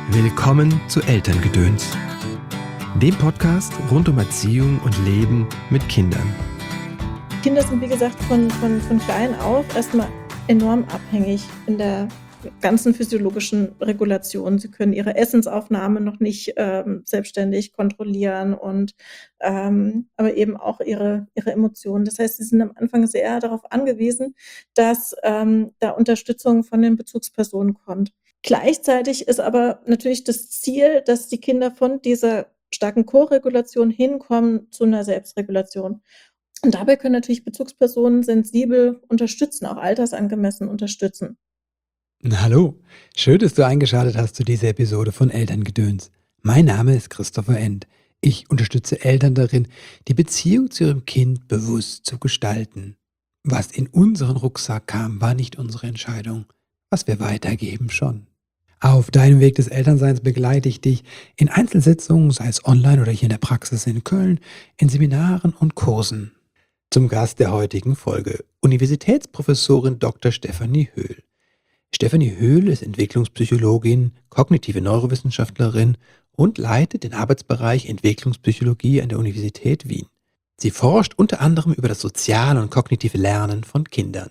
Willkommen zu Elterngedöns, dem Podcast rund um Erziehung und Leben mit Kindern. Kinder sind, wie gesagt, von klein auf erstmal enorm abhängig in der ganzen physiologischen Regulation. Sie können ihre Essensaufnahme noch nicht selbstständig kontrollieren und aber eben auch ihre Emotionen. Das heißt, sie sind am Anfang sehr darauf angewiesen, dass da Unterstützung von den Bezugspersonen kommt. Gleichzeitig ist aber natürlich das Ziel, dass die Kinder von dieser starken Koregulation hinkommen zu einer Selbstregulation. Und dabei können natürlich Bezugspersonen sensibel unterstützen, auch altersangemessen unterstützen. Hallo, schön, dass du eingeschaltet hast zu dieser Episode von Elterngedöns. Mein Name ist Christopher End. Ich unterstütze Eltern darin, die Beziehung zu ihrem Kind bewusst zu gestalten. Was in unseren Rucksack kam, war nicht unsere Entscheidung. Was wir weitergeben, schon. Auf deinem Weg des Elternseins begleite ich dich in Einzelsitzungen, sei es online oder hier in der Praxis in Köln, in Seminaren und Kursen. Zum Gast der heutigen Folge, Universitätsprofessorin Dr. Stefanie Höhl. Stefanie Höhl ist Entwicklungspsychologin, kognitive Neurowissenschaftlerin und leitet den Arbeitsbereich Entwicklungspsychologie an der Universität Wien. Sie forscht unter anderem über das soziale und kognitive Lernen von Kindern.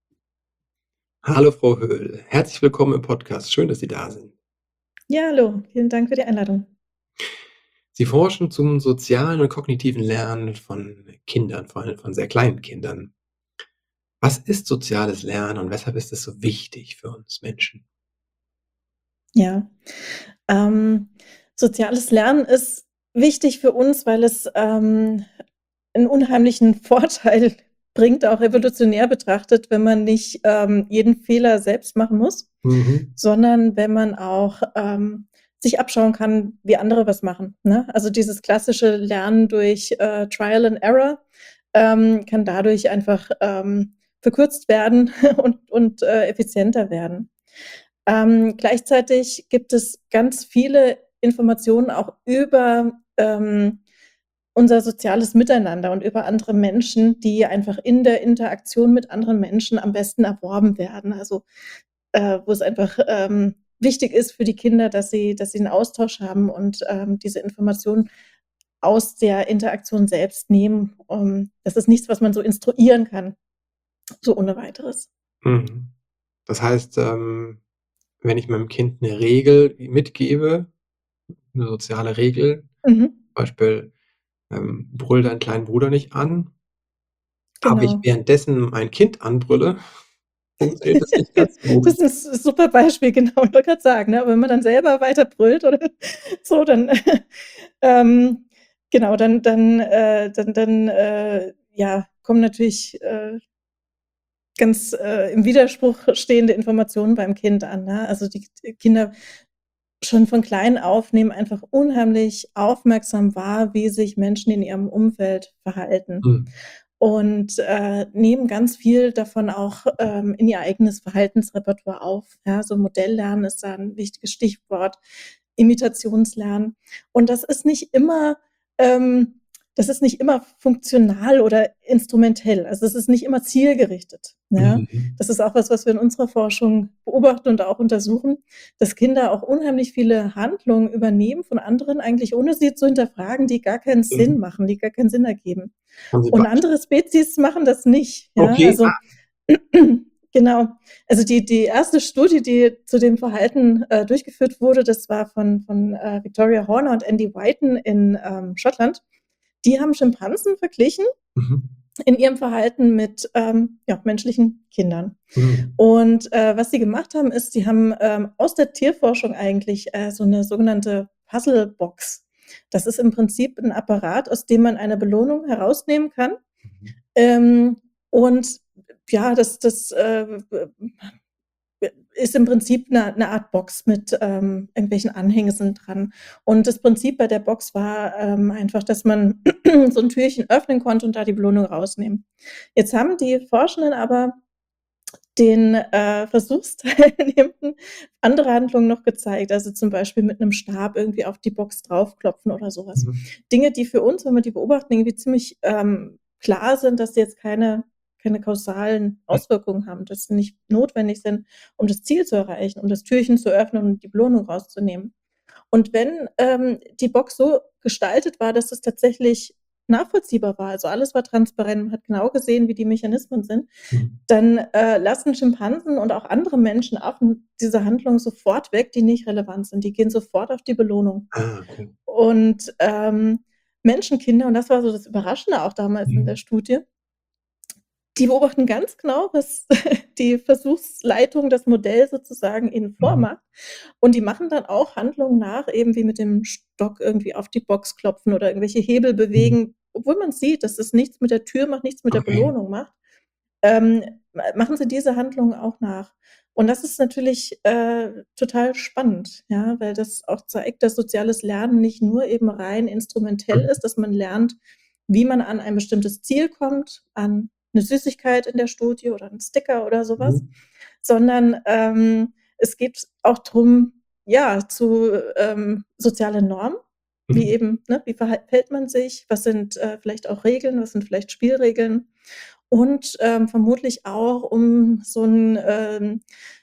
Hallo Frau Höhl, herzlich willkommen im Podcast. Schön, dass Sie da sind. Ja, hallo, vielen Dank für die Einladung. Sie forschen zum sozialen und kognitiven Lernen von Kindern, vor allem von sehr kleinen Kindern. Was ist soziales Lernen und weshalb ist es so wichtig für uns Menschen? Ja, soziales Lernen ist wichtig für uns, weil es einen unheimlichen Vorteil bringt, auch evolutionär betrachtet, wenn man nicht jeden Fehler selbst machen muss, sondern wenn man auch sich abschauen kann, wie andere was machen, ne? Also dieses klassische Lernen durch Trial and Error kann dadurch einfach verkürzt werden und effizienter werden. Gleichzeitig gibt es ganz viele Informationen auch über unser soziales Miteinander und über andere Menschen, die einfach in der Interaktion mit anderen Menschen am besten erworben werden. Also wo es einfach wichtig ist für die Kinder, dass sie einen Austausch haben und diese Informationen aus der Interaktion selbst nehmen. Das ist nichts, was man so instruieren kann, so ohne Weiteres. Das heißt, wenn ich meinem Kind eine Regel mitgebe, eine soziale Regel, Mhm, zum Beispiel, brüll deinen kleinen Bruder nicht an, aber ich genau. währenddessen mein Kind anbrülle, funktioniert das nicht ganz so gut. Das ist 'n super Beispiel, genau. Ich wollte grad sagen, ne, wenn man dann selber weiter brüllt oder so, dann ähm, genau, ja, kommen natürlich ganz im Widerspruch stehende Informationen beim Kind an, ne? Also, die Kinder schon von klein auf nehmen einfach unheimlich aufmerksam wahr, wie sich Menschen in ihrem Umfeld verhalten Mhm. und nehmen ganz viel davon auch in ihr eigenes Verhaltensrepertoire auf. Ja, so Modelllernen ist da 'n wichtiges Stichwort, Imitationslernen. Und ähm das ist nicht immer funktional oder instrumentell. Also, es ist nicht immer zielgerichtet, ja? Mhm. Das ist auch was wir in unserer Forschung beobachten und auch untersuchen, dass Kinder auch unheimlich viele Handlungen übernehmen von anderen, eigentlich ohne sie zu hinterfragen, die gar keinen Sinn Mhm. machen, die gar keinen Sinn ergeben. Haben Sie Und Beispiele? andere Spezies machen das nicht, ja? Okay. Also genau. Also die erste Studie, die zu dem Verhalten durchgeführt wurde, das war von Victoria Horner und Andy Whiten in Schottland. Die haben Schimpansen verglichen Mhm. in ihrem Verhalten mit ja, menschlichen Kindern. Mhm. Und was sie gemacht haben, ist, sie haben aus der Tierforschung eigentlich so eine sogenannte Puzzlebox. Das ist im Prinzip ein Apparat, aus dem man eine Belohnung herausnehmen kann. Mhm. Und ja, das ist im Prinzip eine Art Box mit irgendwelchen Anhängseln dran. Und das Prinzip bei der Box war einfach, dass man so ein Türchen öffnen konnte und da die Belohnung rausnehmen. Jetzt haben die Forschenden aber den Versuchsteilnehmenden andere Handlungen noch gezeigt, also zum Beispiel mit einem Stab irgendwie auf die Box draufklopfen oder sowas. Mhm. Dinge, die für uns, wenn wir die beobachten, irgendwie ziemlich klar sind, dass sie jetzt keine kausalen Auswirkungen haben, dass sie nicht notwendig sind, um das Ziel zu erreichen, um das Türchen zu öffnen und die Belohnung rauszunehmen. Und wenn die Box so gestaltet war, dass es tatsächlich nachvollziehbar war, also alles war transparent, man hat genau gesehen, wie die Mechanismen sind, dann lassen Schimpansen und auch andere Menschen, Affen, diese Handlungen sofort weg, die nicht relevant sind. Die gehen sofort auf die Belohnung. Okay. Und Menschenkinder, und das war so das Überraschende auch damals in der Studie, die beobachten ganz genau, was die Versuchsleitung, das Modell sozusagen ihnen vormacht. Und die machen dann auch Handlungen nach, eben wie mit dem Stock irgendwie auf die Box klopfen oder irgendwelche Hebel bewegen, obwohl man sieht, dass es nichts mit der Tür macht, nichts mit der Okay. Belohnung macht. Machen sie diese Handlungen auch nach. Und das ist natürlich total spannend, ja, weil das auch zeigt, dass soziales Lernen nicht nur eben rein instrumentell ist, dass man lernt, wie man an ein bestimmtes Ziel kommt, an eine Süßigkeit in der Studie oder einen Sticker oder sowas, sondern es geht auch drum, ja, zu soziale Normen, wie eben, ne, wie verhält man sich, was sind vielleicht auch Regeln, was sind vielleicht Spielregeln und vermutlich auch um so ein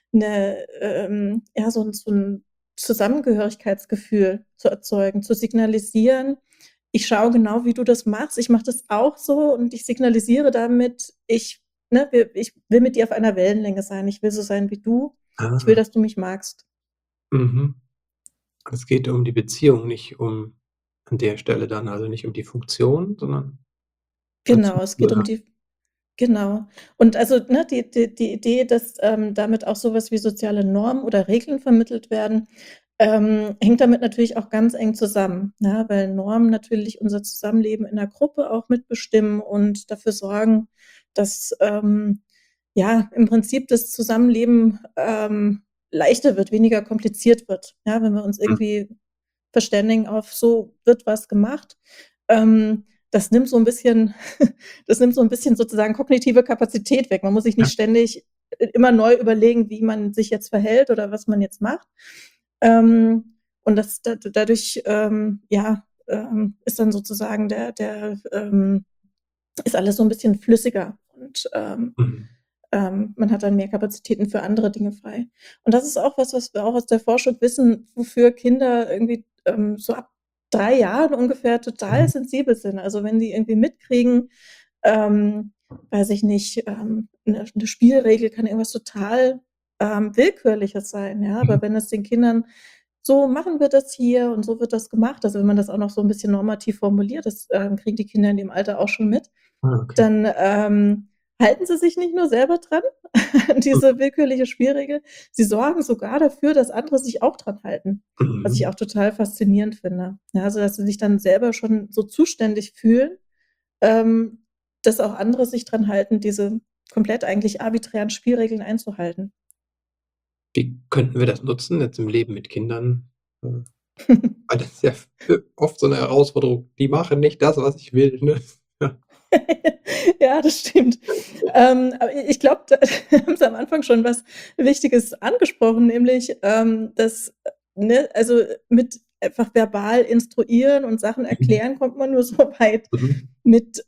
ja, so ein Zusammengehörigkeitsgefühl zu erzeugen, zu signalisieren: „Ich schaue genau, wie du das machst. Ich mache das auch so und ich signalisiere damit, ich will mit dir auf einer Wellenlänge sein. Ich will so sein wie du. Ich will, dass du mich magst.“ Mhm. Es geht um die Beziehung, nicht an der Stelle dann, also nicht um die Funktion, sondern Genau, es geht um dazugehören. die Genau. Und also, ne, die Idee, dass damit auch sowas wie soziale Normen oder Regeln vermittelt werden, hängt damit natürlich auch ganz eng zusammen, ne? Weil Normen natürlich unser Zusammenleben in der Gruppe auch mitbestimmen und dafür sorgen, dass ja, im Prinzip das Zusammenleben leichter wird, weniger kompliziert wird, ja, wenn wir uns irgendwie verständigen auf so wird was gemacht. Das nimmt so ein bisschen das nimmt so ein bisschen sozusagen kognitive Kapazität weg. Man muss sich Ja. nicht ständig immer neu überlegen, wie man sich jetzt verhält oder was man jetzt macht. Und das dadurch, ja, ist dann sozusagen ist alles so ein bisschen flüssiger und Mhm. man hat dann mehr Kapazitäten für andere Dinge frei. Und das ist auch was wir auch aus der Forschung wissen, wofür Kinder irgendwie so ab 3 Jahren ungefähr total sensibel sind. Also, wenn sie irgendwie mitkriegen, weiß ich nicht, 'ne Spielregel kann irgendwas total Willkürliches sein, ja, aber wenn es den Kindern so machen wir das hier und so wird das gemacht, also, wenn man das auch noch so ein bisschen normativ formuliert, das kriegen die Kinder in dem Alter auch schon mit, Okay. dann halten sie sich nicht nur selber dran an diese willkürliche Spielregel, sie sorgen sogar dafür, dass andere sich auch dran halten, was ich Mhm. auch total faszinierend finde. Ja, also, dass sie sich dann selber schon so zuständig fühlen, ähm, dass auch andere sich dran halten, diese komplett eigentlich arbiträren Spielregeln einzuhalten. Wie könnten wir das nutzen jetzt im Leben mit Kindern? Weil das ist ja oft so 'ne Herausforderung. Die machen nicht das, was ich will, ne? Ja. Ja, das stimmt. Aber ich glaube, da haben Sie am Anfang schon was Wichtiges angesprochen, nämlich, dass, ne, also mit einfach verbal instruieren und Sachen Mhm. erklären kommt man nur so weit. Mhm. Mit,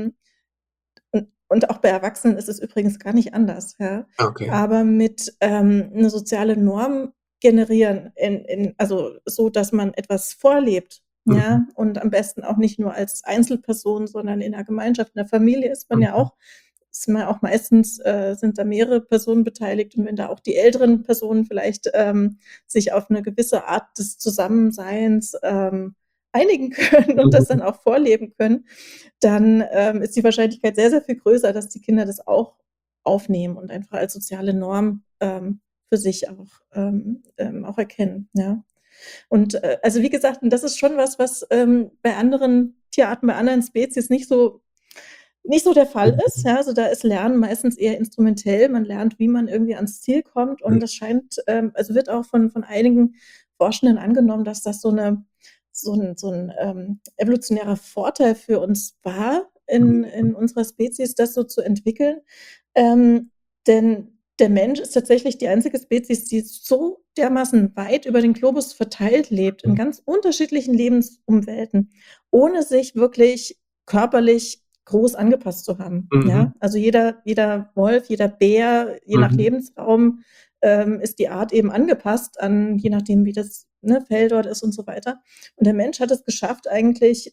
und auch bei Erwachsenen ist es übrigens gar nicht anders, ja. Ah, okay. Aber mit 'ne soziale Norm generieren also so, dass man etwas vorlebt, Mhm. ja, und am besten auch nicht nur als Einzelperson, sondern in der Gemeinschaft, in der Familie Mhm. ist man ja auch meistens sind da mehrere Personen beteiligt und wenn da auch die älteren Personen vielleicht sich auf 'ne gewisse Art des Zusammenseins einigen können und das Mhm. dann auch vorleben können, dann ist die Wahrscheinlichkeit sehr, sehr viel größer, dass die Kinder das auch aufnehmen und einfach als soziale Norm für sich auch erkennen, ja. Und also wie gesagt, und das ist schon was, was bei anderen Tierarten, bei anderen Spezies nicht so der Fall ist, Mhm. ja. Also, da ist Lernen meistens eher instrumentell. Man lernt, wie man irgendwie ans Ziel kommt und Mhm. das scheint also, wird auch von einigen Forschenden angenommen, dass das so 'n evolutionärer Vorteil für uns war, in unserer Spezies, das so zu entwickeln. Denn der Mensch ist tatsächlich die einzige Spezies, die so dermaßen weit über den Globus verteilt lebt, in Mhm. ganz unterschiedlichen Lebensumwelten, ohne sich wirklich körperlich groß angepasst zu haben, Mhm. ja? Also, jeder Wolf, jeder Bär, je nach Mhm. Lebensraum ist die Art eben angepasst an je nachdem, wie das ne, Fell dort ist und so weiter. Und der Mensch hat es geschafft, eigentlich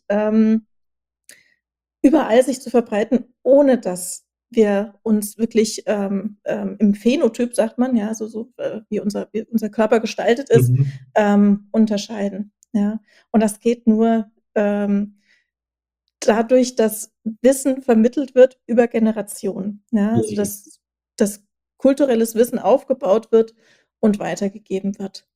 überall sich zu verbreiten, ohne dass wir uns wirklich im Phänotyp, sagt man, ja, wie unser Körper gestaltet ist, unterscheiden. Ja. Und das geht nur dadurch, dass Wissen vermittelt wird über Generationen. Ja. Also dass kulturelles Wissen aufgebaut wird und weitergegeben wird.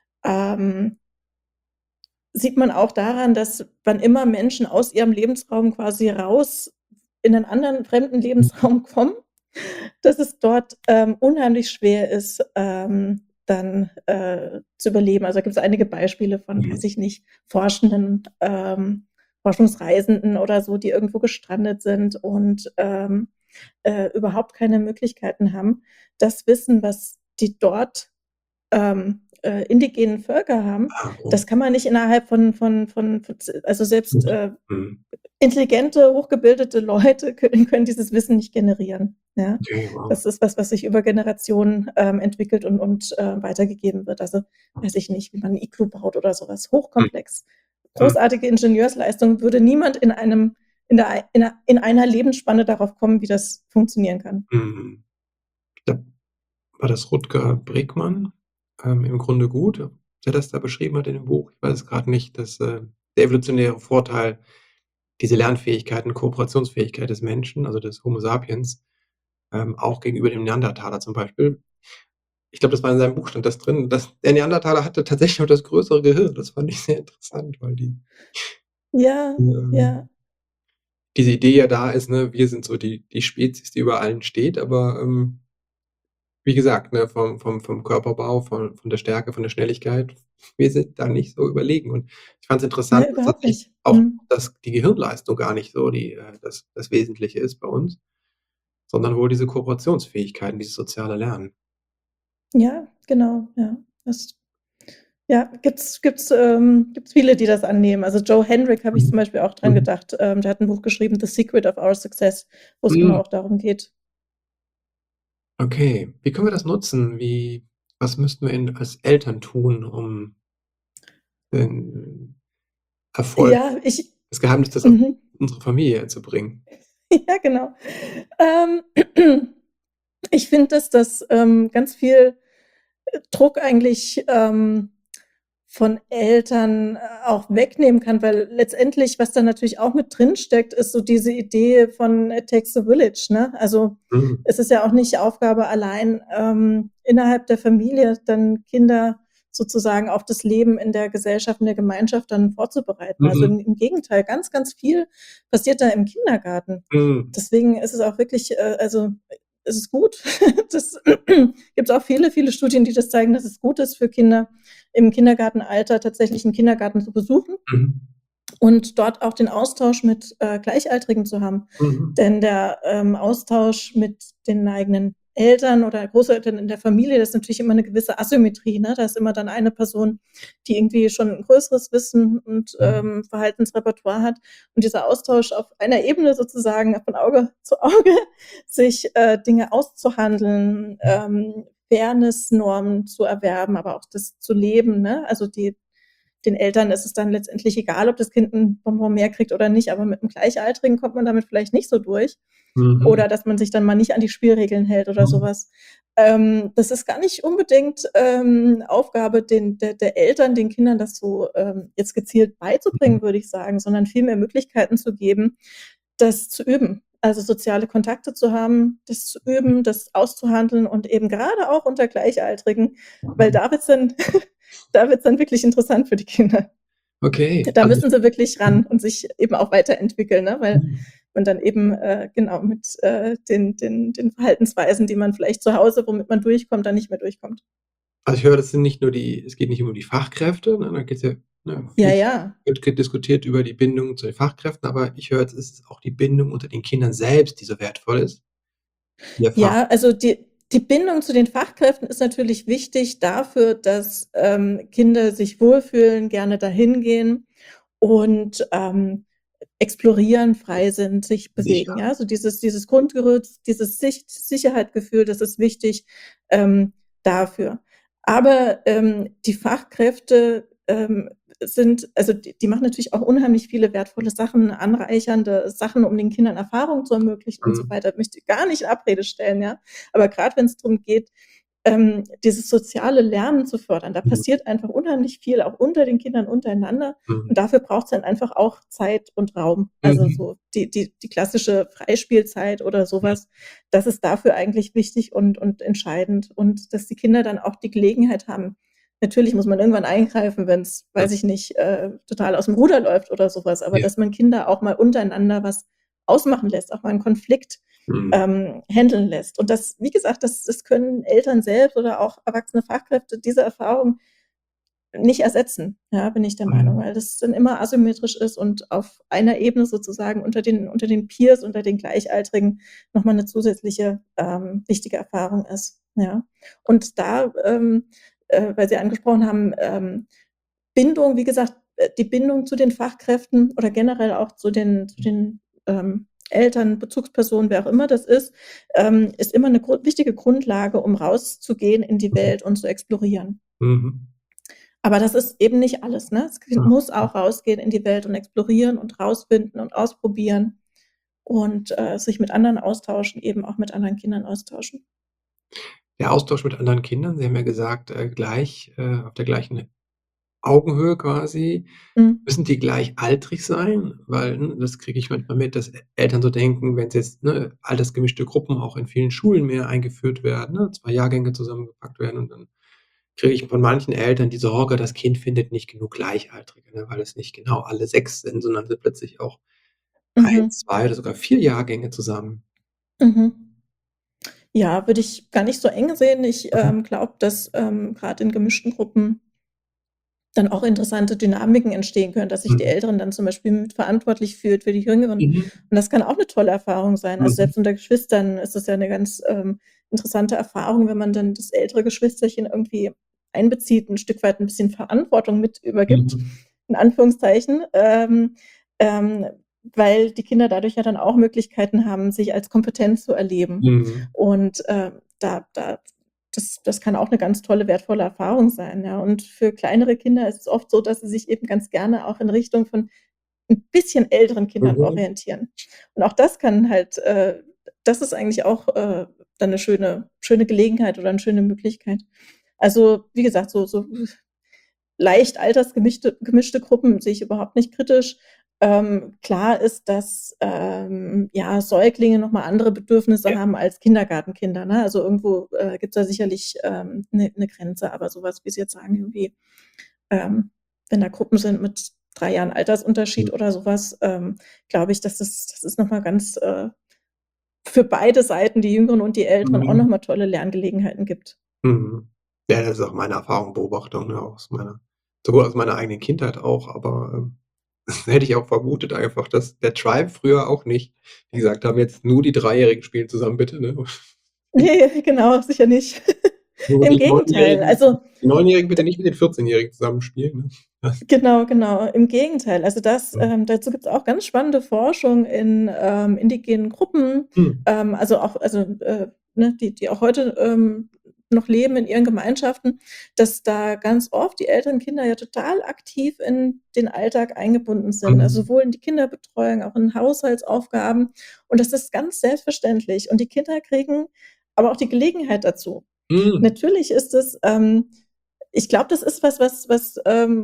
Sieht man auch daran, dass wann immer Menschen aus ihrem Lebensraum quasi raus in einen anderen fremden Lebensraum kommen, dass es dort unheimlich schwer ist, dann zu überleben. Also da gibt es einige Beispiele von, weiß ich nicht, Forschenden, Forschungsreisenden oder so, die irgendwo gestrandet sind und überhaupt keine Möglichkeiten haben. Das Wissen, was die dort indigenen Völker haben, das kann man nicht innerhalb also selbst intelligente, hochgebildete Leute können dieses Wissen nicht generieren. Ja? Okay, wow. Das ist was sich über Generationen entwickelt und weitergegeben wird. Also weiß ich nicht, wie man ein Iglu baut oder sowas. Hochkomplex. Großartige Ingenieursleistung würde niemand in einer Lebensspanne darauf kommen, wie das funktionieren kann. Da war das Rutger Bregmann im Grunde gut, der das da beschrieben hat in dem Buch. Ich weiß es gerade nicht, dass der evolutionäre Vorteil, diese Lernfähigkeit, Kooperationsfähigkeit des Menschen, also des Homo sapiens, auch gegenüber dem Neandertaler zum Beispiel. Ich glaube, das war in seinem Buch, stand das drin, dass der Neandertaler hatte tatsächlich auch das größere Gehirn. Das fand ich sehr interessant, weil Ja. diese Idee ja da ist, ne, wir sind so die Spezies, die über allen steht, aber wie gesagt, ne, vom Körperbau, von der Stärke, von der Schnelligkeit, wir sind da nicht so überlegen. Und ich fand es interessant, dass überhaupt nicht. auch dass die Gehirnleistung gar nicht so das Wesentliche ist bei uns, sondern wohl diese Kooperationsfähigkeiten, dieses soziale Lernen. Ja, genau, ja. Gibt's viele, die das annehmen. Also Joe Henrik habe ich zum Beispiel auch dran gedacht. Der hat ein Buch geschrieben, The Secret of Our Success, wo es genau auch darum geht. Okay, wie können wir das nutzen? Was müssten wir als Eltern tun, um den Erfolg, Ja, das Geheimnis des Erfolgs in unsere Familie zu bringen? Ja, genau. Ich finde, dass das ganz viel Druck eigentlich von Eltern auch wegnehmen kann, weil letztendlich, was da natürlich auch mit drin steckt, ist so diese Idee von It takes a village, ne? Also es ist ja auch nicht Aufgabe allein innerhalb der Familie dann Kinder sozusagen auf das Leben in der Gesellschaft, in der Gemeinschaft dann vorzubereiten. Also im Gegenteil, ganz, ganz viel passiert da im Kindergarten. Deswegen ist es auch wirklich, also es ist gut. Das gibt es auch viele, viele Studien, die das zeigen, dass es gut ist für Kinder im Kindergartenalter tatsächlich einen Kindergarten zu besuchen und dort auch den Austausch mit Gleichaltrigen zu haben. Denn der Austausch mit den eigenen Eltern oder Großeltern in der Familie, das ist natürlich immer eine gewisse Asymmetrie. Ne? Da ist immer dann eine Person, die irgendwie schon ein größeres Wissen und Verhaltensrepertoire hat. Und dieser Austausch auf einer Ebene sozusagen von Auge zu Auge, sich Dinge auszuhandeln, Fairness-Normen zu erwerben, aber auch das zu leben. Ne? Also den Eltern ist es dann letztendlich egal, ob das Kind ein Bonbon mehr kriegt oder nicht, aber mit einem Gleichaltrigen kommt man damit vielleicht nicht so durch. Oder dass man sich dann mal nicht an die Spielregeln hält oder sowas. Das ist gar nicht unbedingt Aufgabe der Eltern, den Kindern das so jetzt gezielt beizubringen, würde ich sagen, sondern viel mehr Möglichkeiten zu geben, das zu üben. Also soziale Kontakte zu haben, das zu üben, das auszuhandeln und eben gerade auch unter Gleichaltrigen, weil da wird's dann wirklich interessant für die Kinder. Okay. Da müssen sie wirklich ran und sich eben auch weiterentwickeln, ne? Weil man dann eben genau mit den Verhaltensweisen, die man vielleicht zu Hause, womit man durchkommt, dann nicht mehr durchkommt. Also ich höre, das sind nicht nur es geht nicht nur um die Fachkräfte, ne? Da geht's wird diskutiert über die Bindung zu den Fachkräften, aber ich höre, es ist auch die Bindung unter den Kindern selbst, die so wertvoll ist. Ja, also die Bindung zu den Fachkräften ist natürlich wichtig dafür, dass Kinder sich wohlfühlen, gerne dahin gehen und explorieren, frei sind, sich bewegen. Ja, so dieses Grundgerüst, dieses Sicherheitsgefühl, das ist wichtig dafür. Aber die Fachkräfte die machen natürlich auch unheimlich viele wertvolle Sachen, anreichernde Sachen, um den Kindern Erfahrungen zu ermöglichen und so weiter. Möchte ich gar nicht in Abrede stellen, ja. Aber gerade wenn es darum geht, dieses soziale Lernen zu fördern, da passiert einfach unheimlich viel, auch unter den Kindern untereinander. Und dafür braucht es dann einfach auch Zeit und Raum. Also so die klassische Freispielzeit oder sowas, das ist dafür eigentlich wichtig und entscheidend. Und dass die Kinder dann auch die Gelegenheit haben. Natürlich muss man irgendwann eingreifen, wenn es, weiß ich nicht, total aus dem Ruder läuft oder sowas, aber dass man Kinder auch mal untereinander was ausmachen lässt, auch mal einen Konflikt handeln lässt. Und das, wie gesagt, das können Eltern selbst oder auch erwachsene Fachkräfte diese Erfahrung nicht ersetzen, ja, bin ich der Meinung, weil das dann immer asymmetrisch ist und auf einer Ebene sozusagen unter den Peers, unter den Gleichaltrigen nochmal eine zusätzliche wichtige Erfahrung ist. Ja. Und da, weil Sie angesprochen haben, Bindung, wie gesagt, die Bindung zu den Fachkräften oder generell auch zu den Eltern, Bezugspersonen, wer auch immer das ist immer eine wichtige Grundlage, um rauszugehen in die Welt und zu explorieren. Aber das ist eben nicht alles, ne? Das Kind muss auch rausgehen in die Welt und explorieren und rausfinden und ausprobieren und sich mit anderen austauschen, eben auch mit anderen Kindern austauschen. Der Austausch mit anderen Kindern, Sie haben ja gesagt, auf der gleichen Augenhöhe quasi. Müssen die gleichaltrig sein? Weil, das kriege ich manchmal mit, dass Eltern so denken, wenn's jetzt, altersgemischte Gruppen auch in vielen Schulen mehr eingeführt werden, 2 Jahrgänge zusammengepackt werden und dann kriege ich von manchen Eltern die Sorge, das Kind findet nicht genug Gleichaltrige, weil es nicht genau alle 6 sind, sondern sind plötzlich auch 1, 2 oder sogar 4 Jahrgänge zusammen. Ja, würde ich gar nicht so eng sehen. Ich glaube, dass gerade in gemischten Gruppen dann auch interessante Dynamiken entstehen können, dass sich die Älteren dann zum Beispiel mit verantwortlich fühlt für die Jüngeren. Und das kann auch eine tolle Erfahrung sein. Also selbst unter Geschwistern ist das ja eine ganz interessante Erfahrung, wenn man dann das ältere Geschwisterchen irgendwie einbezieht, ein Stück weit ein bisschen Verantwortung mit übergibt, in Anführungszeichen, weil die Kinder dadurch ja dann auch Möglichkeiten haben, sich als kompetent zu erleben. Und das kann auch eine ganz tolle, wertvolle Erfahrung sein, ja. Und für kleinere Kinder ist es oft so, dass sie sich eben ganz gerne auch in Richtung von ein bisschen älteren Kindern orientieren. Und auch das kann halt das ist eigentlich auch dann eine schöne Gelegenheit oder eine schöne Möglichkeit. Also, wie gesagt, so leicht gemischte Gruppen sehe ich überhaupt nicht kritisch. Klar ist, dass Säuglinge nochmal andere Bedürfnisse haben als Kindergartenkinder, ne? Also irgendwo gibt es da sicherlich eine Grenze, aber sowas, wie Sie jetzt sagen, irgendwie, wenn da Gruppen sind mit 3 Jahren Altersunterschied oder sowas, glaube ich, dass das ist nochmal ganz für beide Seiten, die Jüngeren und die Älteren, auch nochmal tolle Lerngelegenheiten gibt. Ja, das ist auch meine Erfahrung, Beobachtung, sowohl aus meiner eigenen Kindheit auch, aber hätte ich auch vermutet einfach, dass der Tribe früher auch nicht die gesagt haben: „Jetzt nur die Dreijährigen spielen zusammen bitte", ne? Ne, genau, sicher nicht. Nur Im die Gegenteil, Neunjährigen also die Neunjährigen bitte nicht mit den 14-Jährigen zusammenspielen, ne? Das genau, im Gegenteil. Also dazu gibt's auch ganz spannende Forschung in indigenen Gruppen, die auch heute noch leben in ihren Gemeinschaften, dass da ganz oft die älteren Kinder ja total aktiv in den Alltag eingebunden sind, also sowohl in die Kinderbetreuung, auch in Haushaltsaufgaben. Und das ist ganz selbstverständlich. Und die Kinder kriegen aber auch die Gelegenheit dazu. Natürlich ist es ich glaube, das ist was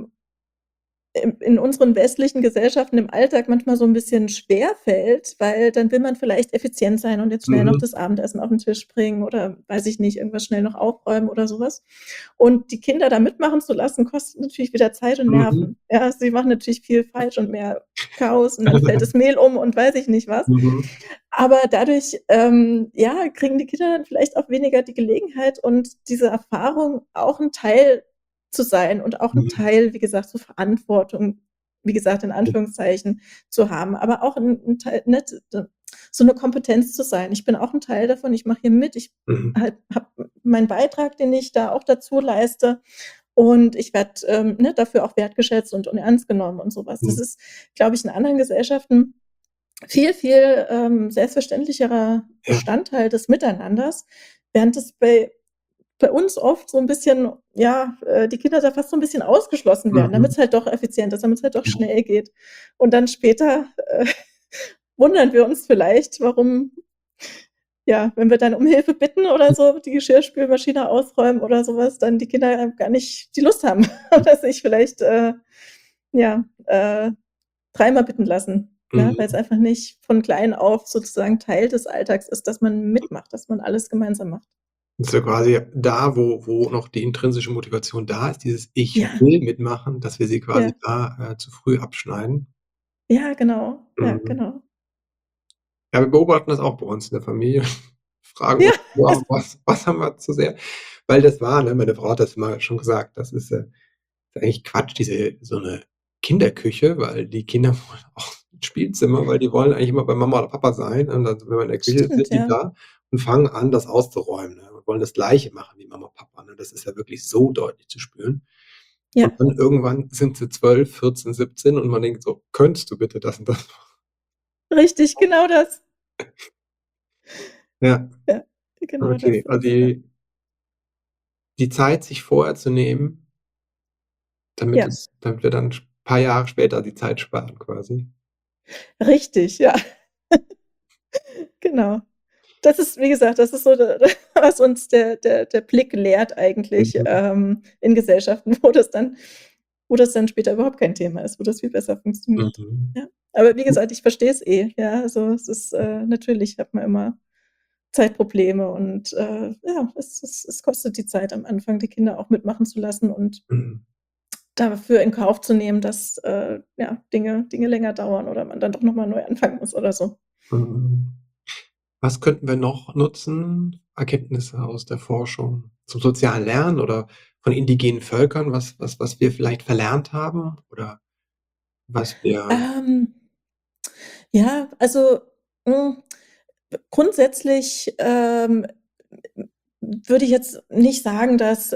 in unseren westlichen Gesellschaften im Alltag manchmal so ein bisschen schwerfällt, weil dann will man vielleicht effizient sein und jetzt schnell noch das Abendessen auf den Tisch bringen oder, weiß ich nicht, irgendwas schnell noch aufräumen oder sowas. Und die Kinder da mitmachen zu lassen, kostet natürlich wieder Zeit und Nerven. Ja, sie machen natürlich viel falsch und mehr Chaos und dann fällt das Mehl um und weiß ich nicht was. Aber dadurch, kriegen die Kinder dann vielleicht auch weniger die Gelegenheit und diese Erfahrung, auch ein Teil zu sein und auch ein Teil, wie gesagt, zur Verantwortung, wie gesagt, in Anführungszeichen, zu haben, aber auch ein Teil, ne, so eine Kompetenz zu sein. Ich bin auch ein Teil davon, ich mache hier mit, ich habe meinen Beitrag, den ich da auch dazu leiste und ich werde dafür auch wertgeschätzt und ernst genommen und sowas. Das ist, glaube ich, in anderen Gesellschaften viel selbstverständlicherer Bestandteil des Miteinanders, während es bei bei uns oft so ein bisschen, ja, die Kinder da fast so ein bisschen ausgeschlossen werden, damit Mhm. es halt doch effizient ist, damit es halt doch Ja. schnell geht. Und dann später, wundern wir uns vielleicht, warum, ja, wenn wir dann um Hilfe bitten oder so, die Geschirrspülmaschine ausräumen oder sowas, dann die Kinder gar nicht die Lust haben oder sich vielleicht, ja, dreimal bitten lassen, ne? Weil's Mhm. einfach nicht von klein auf sozusagen Teil des Alltags ist, dass man mitmacht, dass man alles gemeinsam macht. Ist ja quasi da, wo noch die intrinsische Motivation da ist, dieses „Ich Ja, will mitmachen“, dass wir sie quasi ja, da, zu früh abschneiden. ja, genau, ja, Mhm. genau. Ja, wir beobachten das auch bei uns in der Familie, fragen Ja, uns: „Wow, es was haben wir zu sehr“, weil das war, ne, meine Frau hat das mal schon gesagt, das ist eigentlich Quatsch, diese so 'ne Kinderküche, weil die Kinder wollen auch 'n Spielzimmer, weil die wollen eigentlich immer bei Mama oder Papa sein und dann, wenn man in der Küche ist, stimmt, sind die ja. da und fangen an, das auszuräumen, ne, und wollen das Gleiche machen wie Mama, Papa, ne? Das ist ja wirklich so deutlich zu spüren. Und Ja, dann irgendwann sind sie 12, 14, 17 und man denkt so: „Könntest du bitte das und das machen?“ richtig, genau das. Ja, Ja, genau das okay. ist Also, es, ja. die Zeit sich vorher zu nehmen, Ja, damit wir dann paar Jahre später die Zeit sparen quasi. richtig, ja, genau. Das ist, wie gesagt, das ist so was uns der Blick lehrt eigentlich, Mhm, in Gesellschaften, wo das dann später überhaupt kein Thema ist, wo das viel besser funktioniert. mhm. Ja. Aber wie gesagt, ich verstehe es eh, ja. Also, es ist, natürlich hat man immer Zeitprobleme und, ja, es kostet die Zeit am Anfang, die Kinder auch mitmachen zu lassen und Mhm. dafür in Kauf zu nehmen, dass, ja, Dinge länger dauern oder man dann doch noch mal neu anfangen muss oder so. Mhm. Was könnten wir noch nutzen? Erkenntnisse aus der Forschung zum sozialen Lernen oder von indigenen Völkern, was wir vielleicht verlernt haben oder was wir Ähm, ja, also, hm, grundsätzlich, würde ich jetzt nicht sagen, dass,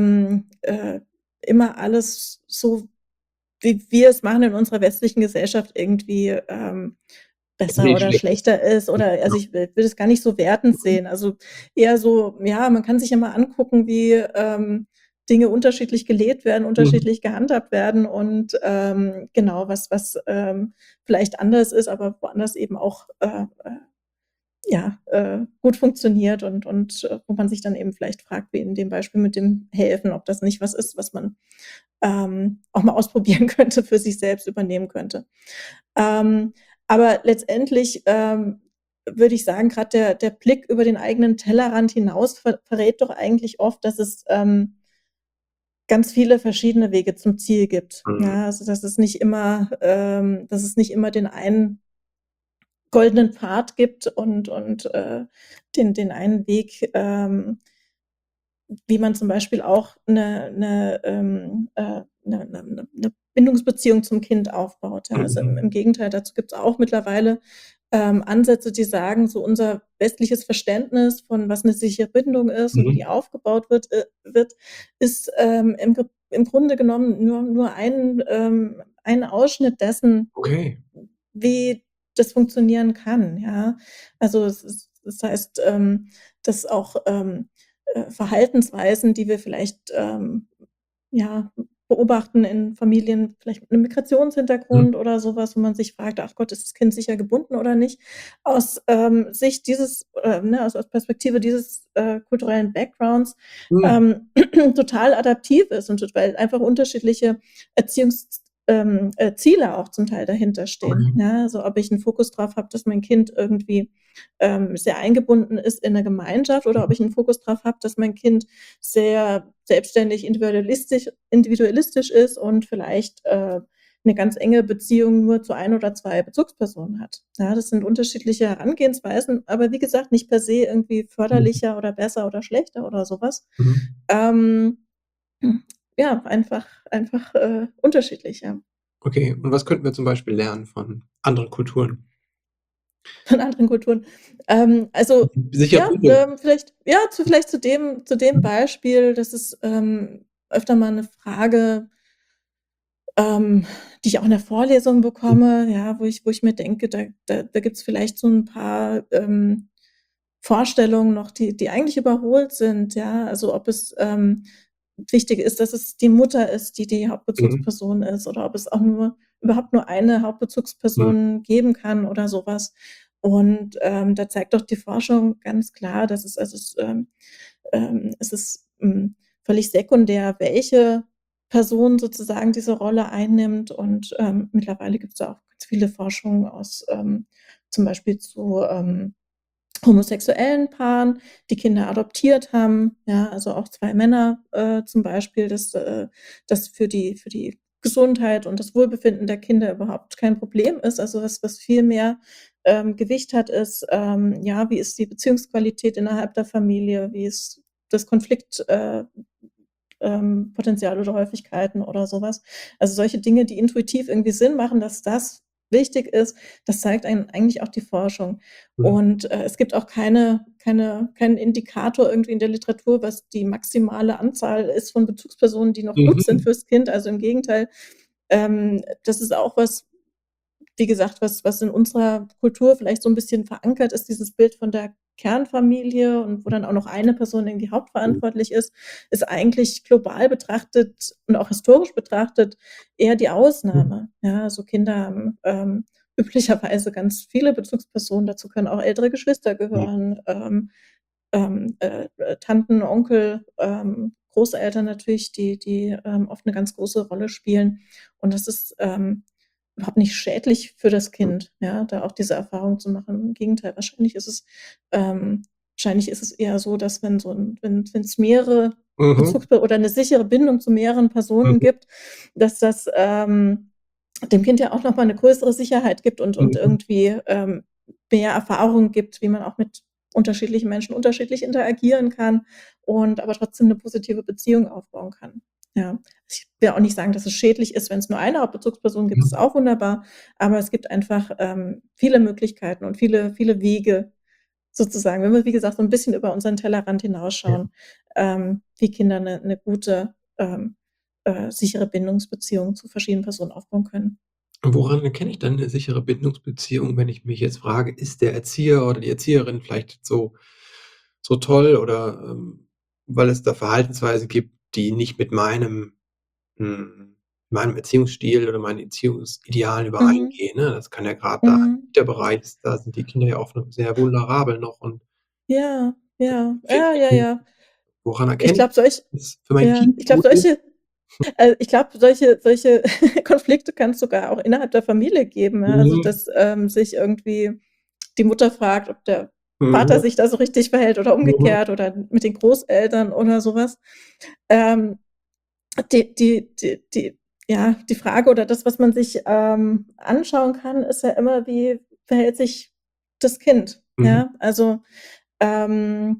immer alles so, wie wir es machen in unserer westlichen Gesellschaft, irgendwie, besser nicht oder schlecht ist. schlechter ist Ja, oder, also, genau. ich will es gar nicht so wertend Mhm. sehen. Also, eher so, ja, man kann sich ja mal angucken, wie, Dinge unterschiedlich gelebt werden, Mhm. unterschiedlich gehandhabt werden und, genau, was, vielleicht anders ist, aber woanders eben auch, ja, gut funktioniert und, wo man sich dann eben vielleicht fragt, wie in dem Beispiel mit dem Helfen, ob das nicht was ist, was man, auch mal ausprobieren könnte, für sich selbst übernehmen könnte. Ähm, aber letztendlich, würde ich sagen, grad der Blick über den eigenen Tellerrand hinaus verrät doch eigentlich oft, dass es, ganz viele verschiedene Wege zum Ziel gibt. Mhm. Ja, also, dass es nicht immer den einen goldenen Pfad gibt und, den einen Weg, wie man zum Beispiel auch 'ne Bindungsbeziehung zum Kind aufbaut, ja. Also, im Mhm. Gegenteil, dazu gibt's auch mittlerweile, Ansätze, die sagen, so unser westliches Verständnis von, was 'ne sichere Bindung ist und wie die Mhm. aufgebaut wird, ist, im Grunde genommen nur ein Ausschnitt dessen, Okay. wie das funktionieren kann, ja. Also, das heißt, dass auch, Verhaltensweisen, die wir vielleicht, ja, beobachten in Familien, vielleicht mit 'nem Mhm. Migrationshintergrund oder so was, wo man sich fragt: „Ach Gott, ist das Kind sicher gebunden oder nicht?“ Aus, Sicht dieses ne, aus Perspektive dieses, kulturellen Backgrounds, Mhm. total adaptiv ist und weil einfach unterschiedliche Ziele auch zum Teil dahinter stehen, Okay. ja? Also, ob ich 'n Fokus drauf habe, dass mein Kind irgendwie, sehr eingebunden ist in 'ne Gemeinschaft oder ob ich 'n Fokus drauf habe, dass mein Kind sehr selbstständig individualistisch ist und vielleicht, 'ne ganz enge Beziehung nur zu ein oder 2 Bezugspersonen hat. Ja, das sind unterschiedliche Herangehensweisen, aber wie gesagt, nicht per se irgendwie Mhm. förderlicher oder besser oder schlechter oder so was. Mhm. Ähm, ja, einfach, unterschiedlich, ja, Okay, und was könnten wir zum Beispiel lernen von anderen Kulturen? von anderen Kulturen. Also, Sicher ja, Bildung. vielleicht zu dem Mhm. Beispiel, das ist, öfter mal 'ne Frage, ähm, die ich auch in der Vorlesung Mhm. bekomme, ja, wo ich mir denke, da gibt's vielleicht so 'n paar, Vorstellungen noch, die eigentlich überholt sind, ja. Also ob es wichtig ist, dass es die Mutter ist, die Mhm. Hauptbezugsperson ist, oder ob es auch überhaupt nur eine Mhm. Hauptbezugsperson geben kann oder sowas. Und da zeigt doch die Forschung ganz klar, dass es ist völlig sekundär, welche Person sozusagen diese Rolle einnimmt. Und mittlerweile gibt es da auch ganz viele Forschungen aus zum Beispiel zu homosexuellen Paaren, die Kinder adoptiert haben, ja, also auch 2 Männer zum Beispiel, das für die Gesundheit und das Wohlbefinden der Kinder überhaupt kein Problem ist. Also was viel mehr Gewicht hat, ist, ja, wie ist die Beziehungsqualität innerhalb der Familie, wie ist das Konflikt Potenzial oder Häufigkeiten oder sowas. Also solche Dinge, die intuitiv irgendwie Sinn machen, dass das wichtig ist, das zeigt eigentlich auch die Forschung. Mhm. Und es gibt auch keinen Indikator irgendwie in der Literatur, was die maximale Anzahl ist von Bezugspersonen, die noch gut sind Mhm. fürs Kind. Also im Gegenteil, das ist auch was, wie gesagt, was in unserer Kultur vielleicht so ein bisschen verankert ist, dieses Bild von der Kernfamilie, und wo dann auch noch eine Person irgendwie Mhm. hauptverantwortlich ist eigentlich global betrachtet und auch historisch betrachtet eher die Mhm. Ausnahme. Ja, also Kinder haben üblicherweise ganz viele Bezugspersonen, dazu können auch ältere Geschwister Mhm. gehören, Tanten, Onkel, Großeltern natürlich, die oft eine ganz große Rolle spielen. Und das ist überhaupt nicht schädlich für das Kind, ja, da auch diese Erfahrung zu machen. Im Gegenteil, wahrscheinlich ist es eher so, dass wenn's mehrere Mhm. Bezugsper oder eine sichere Bindung zu mehreren Personen Mhm. gibt, dass das dem Kind ja auch noch mal 'ne größere Sicherheit gibt und Mhm. irgendwie mehr Erfahrung gibt, wie man auch mit unterschiedlichen Menschen unterschiedlich interagieren kann und aber trotzdem 'ne positive Beziehung aufbauen kann. Ja. Ich will auch nicht sagen, dass es schädlich ist, wenn's nur eine Hauptbezugsperson gibt, ist Mhm. auch wunderbar, aber es gibt einfach viele Möglichkeiten und viele Wege sozusagen, wenn wir, wie gesagt, so 'n bisschen über unseren Tellerrand Ja. hinausschauen, wie Kinder 'ne gute sichere Bindungsbeziehung zu verschiedenen Personen aufbauen können. Und woran erkenne ich dann 'ne sichere Bindungsbeziehung, wenn ich mich jetzt frage, ist der Erzieher oder die Erzieherin vielleicht so toll oder, weil es da Verhaltensweisen gibt, die nicht mit meinem Erziehungsstil oder meinen Erziehungsidealen Mhm. übereingehen, ne? Das kann ja grad da im Mhm. Kita-Bereich da sind die Kinder ja oft noch sehr vulnerabel noch und Ja, ja. Ja, ja, empfindlich. ja. Woran Ich erkenne ich, glaube, solch dass es für mein ja, Kind ich glaube, gut ist? solche Konflikte kann's sogar auch innerhalb der Familie geben, ja? Also, Mhm. dass sich irgendwie die Mutter fragt, ob der Vater Mhm. sich da so richtig verhält oder Mhm. umgekehrt oder mit den Großeltern oder sowas. Ähm, die ja, die Frage oder das, was man sich anschauen kann, ist ja immer: Wie verhält sich das Kind, Mhm. ja? Also, ähm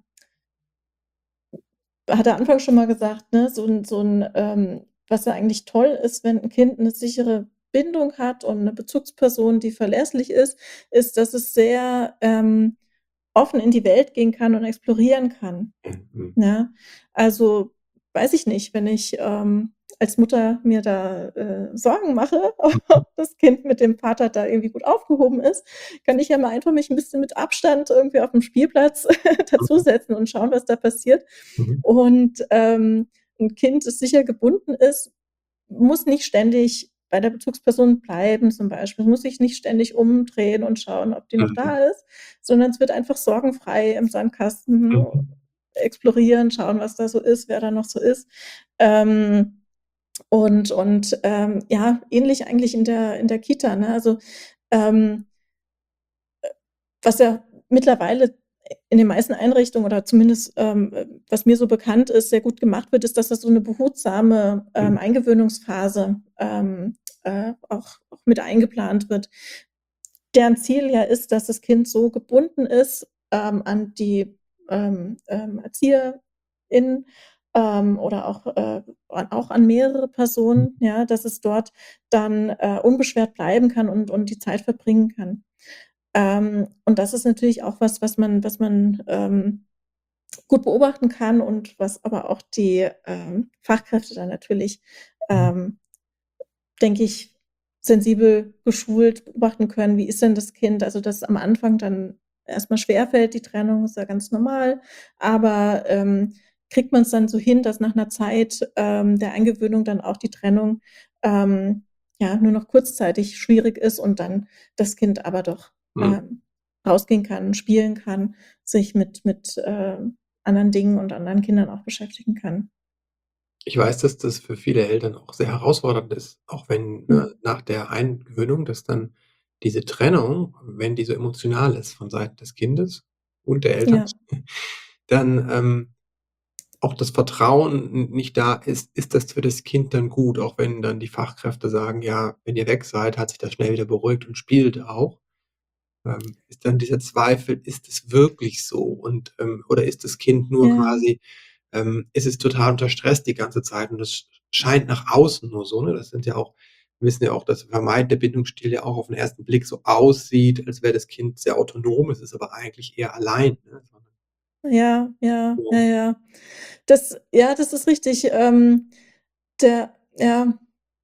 hat er anfangs schon mal gesagt, ne, was ja eigentlich toll ist, wenn 'n Kind 'ne sichere Bindung hat und 'ne Bezugsperson, die verlässlich ist, dass es sehr offen in die Welt gehen kann und explorieren kann. Mhm. Ja, also, weiß ich nicht, wenn ich als Mutter mir da Sorgen mache, Mhm. ob das Kind mit dem Vater da irgendwie gut aufgehoben ist, kann ich ja mal einfach mich 'n bisschen mit Abstand irgendwie aufm Spielplatz Mhm. dazusetzen und schauen, was da passiert. Mhm. Und 'n Kind, das sicher gebunden ist, muss nicht ständig bei der Bezugsperson bleiben zum Beispiel, muss sich nicht ständig umdrehen und schauen, ob die noch Mhm. da ist, sondern es wird einfach sorgenfrei im Sandkasten Mhm. explorieren, schauen, was da so ist, wer da noch so ist. Ähm, ja, ähnlich eigentlich in der Kita, ne? Also, ähm, was ja mittlerweile in den meisten Einrichtungen oder zumindest was mir so bekannt ist, sehr gut gemacht wird, ist, dass das so 'ne behutsame Mhm. Eingewöhnungsphase auch mit eingeplant wird, deren Ziel ja ist, dass das Kind so gebunden ist an die ErzieherInnen oder auch an mehrere Mhm. Personen, ja, dass es dort dann unbeschwert bleiben kann und die Zeit verbringen kann. Und das ist natürlich auch was man gut beobachten kann und was aber auch die Fachkräfte dann natürlich, Mhm. ähm, denke ich, sensibel geschult beobachten können. Wie ist denn das Kind? Also, dass am Anfang dann erst schwerfällt, die Trennung, ist ja ganz normal, aber, kriegt man es dann so hin, dass nach einer Zeit, der Eingewöhnung dann auch die Trennung, ähm, ja, nur noch kurzzeitig schwierig ist und dann das Kind aber doch, Mhm. rausgehen kann, spielen kann, sich mit, anderen Dingen und anderen Kindern auch beschäftigen kann. Ich weiß, dass das für viele Eltern auch sehr herausfordernd ist, auch wenn, Mhm. nach der Eingewöhnung, dass dann diese Trennung, wenn die so emotional ist von Seiten des Kindes und der Eltern, Ja, dann, auch das Vertrauen n nicht da ist, ist das für das Kind dann gut, auch wenn dann die Fachkräfte sagen: „Ja, wenn ihr weg seid, hat sich das schnell wieder beruhigt und spielt auch.“ Ist dann dieser Zweifel: „Ist es wirklich so?“ Und, oder ist das Kind nur ja. quasi ist es total unter Stress die ganze Zeit und das scheint nach außen nur so, ne? Das sind ja auch wir wissen ja auch, dass der vermeintete Bindungsstil ja auch auf 'n ersten Blick so aussieht, als wäre das Kind sehr autonom, es ist aber eigentlich eher allein, ne? Ja, ja, ja, So, ja. Das ist richtig. Der ja,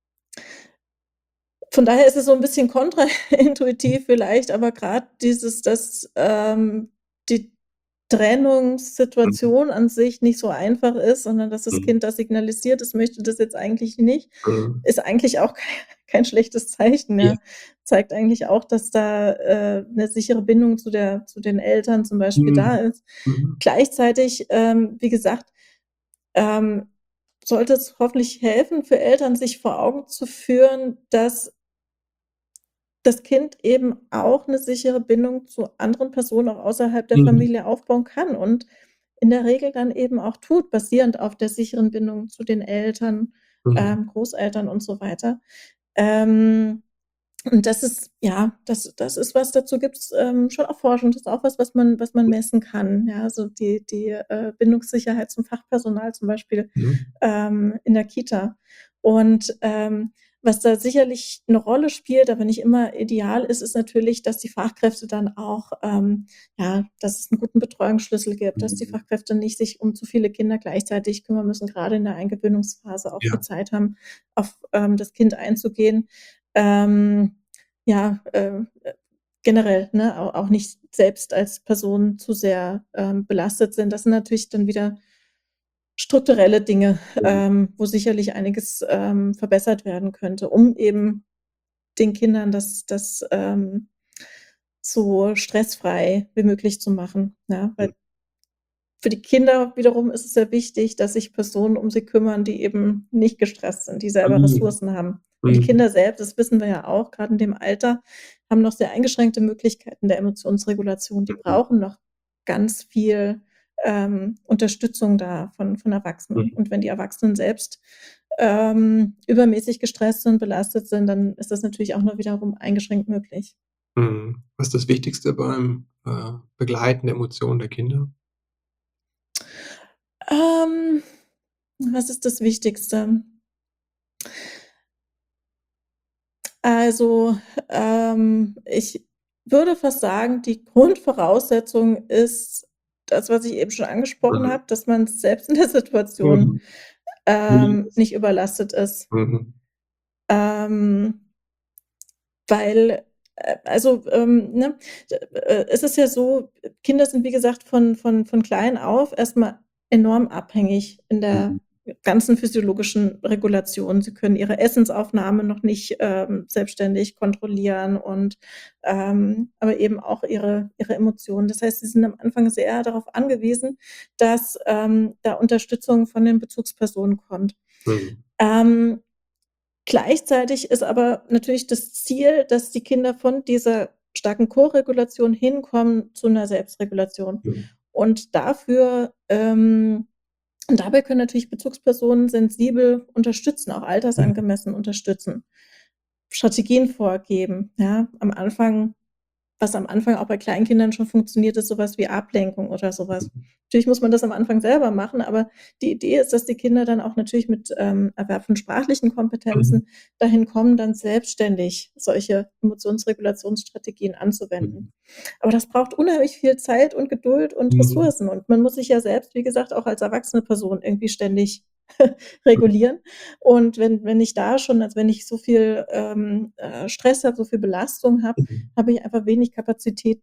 von daher ist es so 'n bisschen kontraintuitiv vielleicht, aber grad dieses, dass, die mhm, Trennungssituation an sich nicht so einfach ist, sondern dass das mhm, Kind da signalisiert, es möchte das jetzt eigentlich nicht, mhm. ist eigentlich auch kein schlechtes Zeichen, Ja, ja. Zeigt eigentlich auch, dass da, 'ne sichere Bindung zu den Eltern zum Beispiel da mhm, ist. mhm, Gleichzeitig, wie gesagt, ähm, sollte es hoffentlich helfen für Eltern, sich vor Augen zu führen, dass das Kind eben auch 'ne sichere Bindung zu anderen Personen auch außerhalb der mhm, Familie aufbauen kann und in der Regel dann eben auch tut, basierend auf der sicheren Bindung zu den Eltern, mhm, Großeltern und so weiter. Ähm, und das ist ja, das ist was, dazu gibt's, schon auch Forschung. Das ist auch was, was man messen kann, ja, so die Bindungssicherheit zum Fachpersonal zum Beispiel, mhm, in der Kita. Und, was da sicherlich 'ne Rolle spielt, aber nicht immer ideal ist, ist natürlich, dass die Fachkräfte dann auch, ja, dass es 'n guten Betreuungsschlüssel gibt, dass die mhm. Fachkräfte nicht sich um zu viele Kinder gleichzeitig kümmern müssen, grade in der Eingewöhnungsphase auch Ja, viel Zeit haben, auf, das Kind einzugehen. Ähm, ja, generell, ne, auch nicht selbst als Person zu sehr, belastet sind. Das sind natürlich dann wieder strukturelle Dinge, mhm, wo sicherlich einiges, verbessert werden könnte, um eben den Kindern das, so stressfrei wie möglich zu machen, ja? mhm, Weil für die Kinder wiederum ist es sehr wichtig, dass sich Personen um sie kümmern, die eben nicht gestresst sind, die selber mhm, Ressourcen haben. Weil die mhm, Kinder selbst, das wissen wir ja auch, grad in dem Alter, haben noch sehr eingeschränkte Möglichkeiten der Emotionsregulation. Die mhm, brauchen noch ganz viel, Unterstützung da von Erwachsenen. mhm, Und wenn die Erwachsenen selbst, übermäßig gestresst sind, belastet sind, dann ist das natürlich auch nur wiederum eingeschränkt möglich. mhm. Was ist das Wichtigste beim, Begleiten der Emotionen der Kinder? Ähm, was ist das Wichtigste? Also, ich würde fast sagen, die Grundvoraussetzung ist das, was ich eben schon angesprochen Mhm, habe, dass man selbst in der Situation, mhm. Müde ist. nicht überlastet ist. Mhm, Ähm, weil, also, ne, es ist ja so, Kinder sind, wie gesagt, von klein auf erst mal enorm abhängig in der mhm, ganzen physiologischen Regulation. Sie können ihre Essensaufnahme noch nicht, selbstständig kontrollieren und, aber eben auch ihre Emotionen. Das heißt, sie sind am Anfang sehr darauf angewiesen, dass, da Unterstützung von den Bezugspersonen kommt. mhm, Ähm, Gleichzeitig ist aber natürlich das Ziel, dass die Kinder von dieser starken Koregulation hinkommen zu 'ner Selbstregulation. mhm, Und dafür und dabei können natürlich Bezugspersonen sensibel unterstützen, auch mhm, altersangemessen unterstützen, Strategien vorgeben, ja? Was am Anfang auch bei Kleinkindern schon funktioniert, ist so was wie Ablenkung oder so was. mhm, Natürlich muss man das am Anfang selber machen, aber die Idee ist, dass die Kinder dann auch natürlich mit, Erwerb von sprachlichen mhm, Kompetenzen dahin kommen, dann selbstständig solche Emotionsregulationsstrategien mhm, anzuwenden. Aber das braucht unheimlich viel Zeit und Geduld und mhm, Ressourcen und man muss sich ja selbst, wie gesagt, auch als erwachsene Person irgendwie ständig mhm, regulieren. Und wenn ich da schon also, wenn ich so viel, Stress habe, so viel Belastung habe, mhm, habe ich einfach wenig Kapazitäten,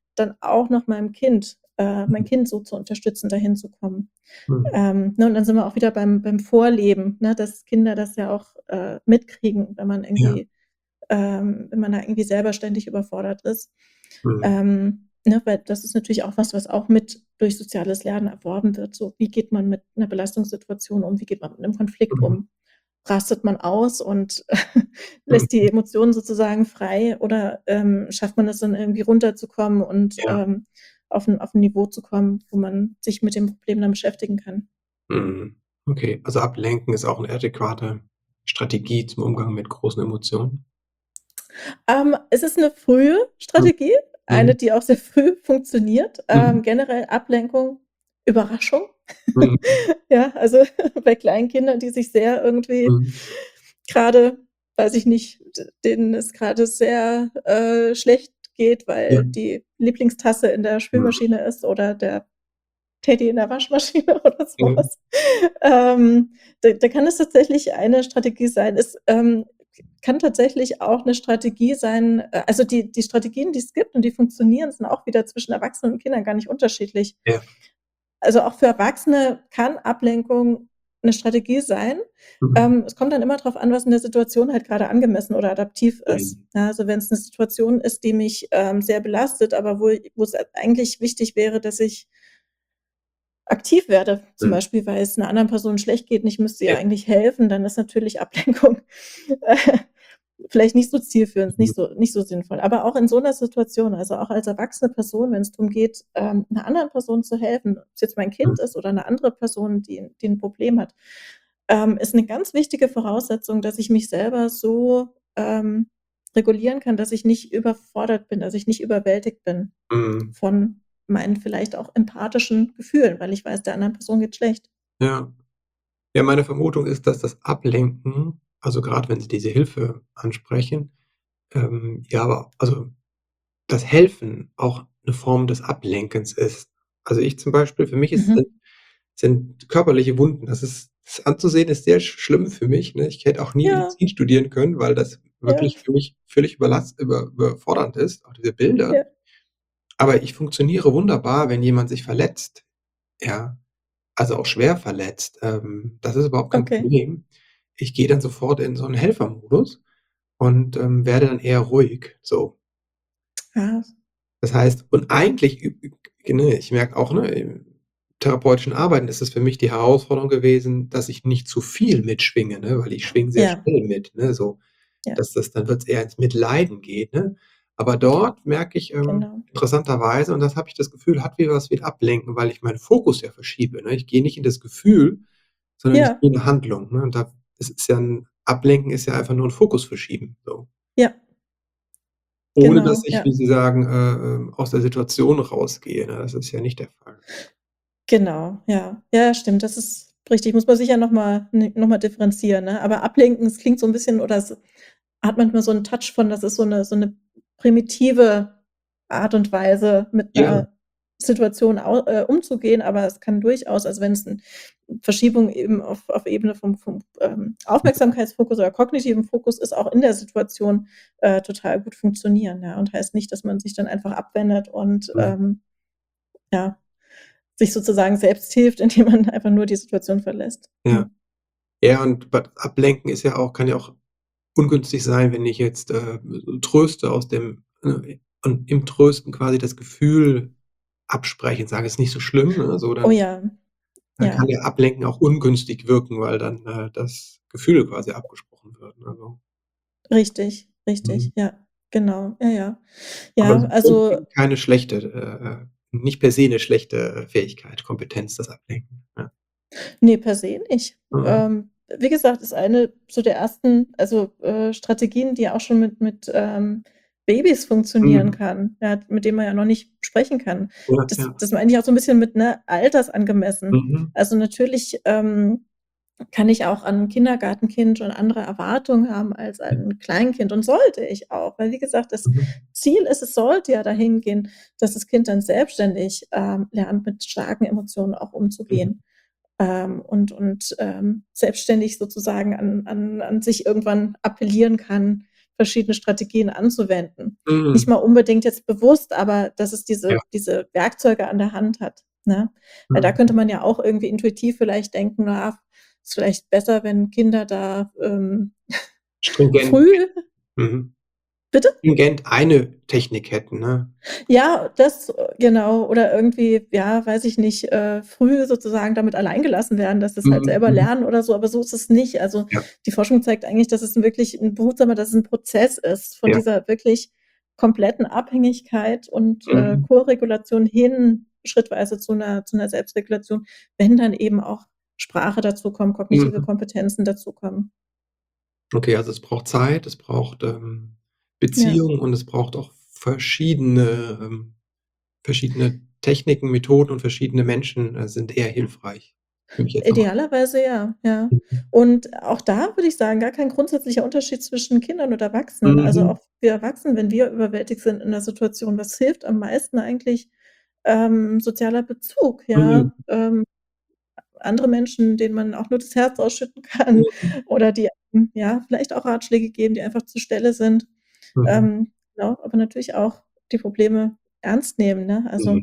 dann auch noch mein Kind so zu unterstützen, dahin zu kommen. Mhm. Ne, und dann sind wir auch wieder beim Vorleben, ne, dass Kinder das ja auch mitkriegen, Ja. wenn man da irgendwie selber ständig überfordert ist. Mhm. Ne, weil das ist natürlich auch was auch mit durch soziales Lernen erworben wird. So, wie geht man mit einer Belastungssituation um? Wie geht man mit einem Konflikt Mhm. um? Rastet man aus und lässt die Mhm. Emotionen sozusagen frei oder schafft man es dann irgendwie runterzukommen und Ja. auf 'n Niveau zu kommen, wo man sich mit dem Problem dann beschäftigen kann? Mhm. Okay, also Ablenken ist auch 'ne adäquate Strategie zum Umgang mit großen Emotionen? Es ist 'ne frühe Mhm. Strategie, Mhm. eine, die auch sehr früh funktioniert. Mhm. Generell Ablenkung, Überraschung. Mhm. Ja, also bei kleinen Kindern, die sich sehr irgendwie Mhm. grade, weiß ich nicht, denen es grade sehr schlecht geht, Ja. weil die Lieblingstasse in der Mhm. Spülmaschine ist oder der Teddy in der Waschmaschine oder so Mhm. was. Da kann es tatsächlich eine Strategie sein. Es kann tatsächlich auch 'ne Strategie sein also die Strategien, die es gibt und die funktionieren, sind auch wieder zwischen Erwachsenen und Kindern gar nicht unterschiedlich. Ja. Also, auch für Erwachsene kann Ablenkung 'ne Strategie sein. Mhm. Es kommt dann immer drauf an, was in der Situation halt grade angemessen oder adaptiv ist. Mhm. Ja, also wenn's 'ne Situation ist, die mich sehr belastet, aber wo's eigentlich wichtig wäre, dass ich aktiv werde, zum Mhm. Beispiel, weil es 'ner anderen Person schlecht geht und ich müsste ihr Ja. eigentlich helfen, dann ist natürlich Ablenkung vielleicht nicht so zielführend, Mhm. nicht so sinnvoll. Aber auch in so 'ner Situation, also auch als erwachsene Person, wenn's drum geht, 'ner anderen Person zu helfen, ob's jetzt mein Mhm. Kind ist oder 'ne andere Person, die 'n Problem hat, ist 'ne ganz wichtige Voraussetzung, dass ich mich selber so regulieren kann, dass ich nicht überfordert bin, dass ich nicht überwältigt bin Mhm. von meinen vielleicht auch empathischen Gefühlen, weil ich weiß, der anderen Person geht's schlecht. Ja. Ja, meine Vermutung ist, dass das Ablenken, also grad wenn Sie diese Hilfe ansprechen, ja, aber also das Helfen auch 'ne Form des Ablenkens ist. Also, ich zum Beispiel für mich ist Mhm. sind körperliche Wunden, das anzusehen ist sehr schlimm für mich, ne? Ich hätte auch nie Ja, Medizin studieren können, weil das ja, wirklich für mich völlig überfordernd ist, auch diese Bilder. ja, Aber ich funktioniere wunderbar, wenn jemand sich verletzt, ja, also auch schwer verletzt. Das ist überhaupt kein okay. Problem. Ich gehe dann sofort in so 'n Helfermodus und, werde dann eher ruhig, so. Ja, Das heißt und eigentlich ne, ich merke auch, ne, im therapeutischen Arbeiten ist es für mich die Herausforderung gewesen, dass ich nicht zu viel mitschwinge, ne, weil ich schwinge sehr ja, schnell mit, ne, so, ja, dass das dann wird's eher ins Mitleiden geht, ne? Aber dort merke ich, genau. interessanterweise und das habe ich das Gefühl, hat wieder was mit Ablenken, weil ich meinen Fokus ja verschiebe, ne? Ich gehe nicht in das Gefühl, sondern ich Ja, gehe in 'ne Handlung, ne? Und da es ist ja 'n Ablenken ist ja einfach nur 'n Fokus verschieben, so. ja, Ohne dass genau, ich, ja, wie Sie sagen, aus der Situation rausgehe, ne? Das ist ja nicht der Fall. genau, ja. Ja, stimmt, das ist richtig. Muss man sicher noch mal differenzieren, ne? Aber ablenken, es klingt so 'n bisschen oder es hat manchmal so 'n Touch von, das ist so 'ne primitive Art und Weise, mit Ja, 'ner Situation umzugehen, aber es kann durchaus, also wenn's 'n Verschiebung eben auf Ebene vom Aufmerksamkeitsfokus oder kognitiven Fokus ist, auch in der Situation total gut funktionieren, ja. Und heißt nicht, dass man sich dann einfach abwendet und mhm, ja, sich sozusagen selbst hilft, indem man einfach nur die Situation verlässt. ja. Mhm. Ja, und Ablenken ist ja auch kann ja auch ungünstig sein, wenn ich jetzt, tröste aus dem und im Trösten quasi das Gefühl abspreche und sage: „Ist nicht so schlimm“, ne? So, Oh dann ja, kann ja, ja Ablenken auch ungünstig wirken, weil dann, das Gefühl quasi abgesprochen wird, ne, so. richtig, Mhm. richtig, ja, genau, ja, ja. Aber Ja, es ist also grundlegend keine schlechte nicht per se 'ne schlechte Fähigkeit, Kompetenz, das Ablenken, ja. ne, per se nicht. Mhm. Wie gesagt, ist eine so der ersten, also Strategien, die auch schon mit Babys funktionieren Mhm. kann, ja, mit denen man ja noch nicht sprechen kann. Ja, Das ja. das meine ich auch so 'n bisschen mit, ne, altersangemessen. Mhm. Also, natürlich kann ich auch an 'n Kindergartenkind schon andere Erwartungen haben als Ja. an 'n Kleinkind und sollte ich auch. Weil wie gesagt, das Mhm. Ziel ist, es sollte ja dahin gehen, dass das Kind dann selbstständig lernt, mit starken Emotionen auch Mhm. umzugehen, und selbstständig sozusagen an sich irgendwann appellieren kann, verschiedene Strategien anzuwenden. Nicht Mhm. mal unbedingt jetzt bewusst, aber dass es Ja. diese Werkzeuge an der Hand hat, ne? Weil da Mhm. könnte man ja auch irgendwie intuitiv vielleicht denken: „Na, ist vielleicht besser, wenn Kinder da, Stringent. früh“. Mhm. Bitte? Stringent eine Technik hätten, ne? Ja, das genau. Oder irgendwie, ja, weiß ich nicht, früh sozusagen damit allein gelassen werden, dass sie's halt Mhm, selber mhm. lernen oder so, aber so ist es nicht. Also, Ja, die Forschung zeigt eigentlich, dass es wirklich 'n behutsamer dass es 'n Prozess ist von ja. dieser wirklich kompletten Abhängigkeit und, Mhm, Koregulation hin schrittweise zu 'ner Selbstregulation, wenn dann eben auch Sprache dazukommt, kognitive mhm. Kompetenzen dazukommen. Okay, also es braucht Zeit, es braucht, Ja. Beziehung und es braucht auch verschiedene Techniken, Methoden und verschiedene Menschen, sind eher hilfreich. Nehme ich jetzt noch mal. Idealerweise ja, ja. Mhm. Und auch da würde ich sagen, gar kein grundsätzlicher Unterschied zwischen Kindern und Erwachsenen. Also, Mhm, auch wir Erwachsenen, wenn wir überwältigt sind in 'ner Situation, was hilft am meisten eigentlich? Sozialer Bezug, mhm, ja. Andere Menschen, denen man auch nur das Herz ausschütten kann mhm, oder die ja, vielleicht auch Ratschläge geben, die einfach zur Stelle sind. mhm, Genau, aber natürlich auch die Probleme ernst nehmen, ne? mhm, Also,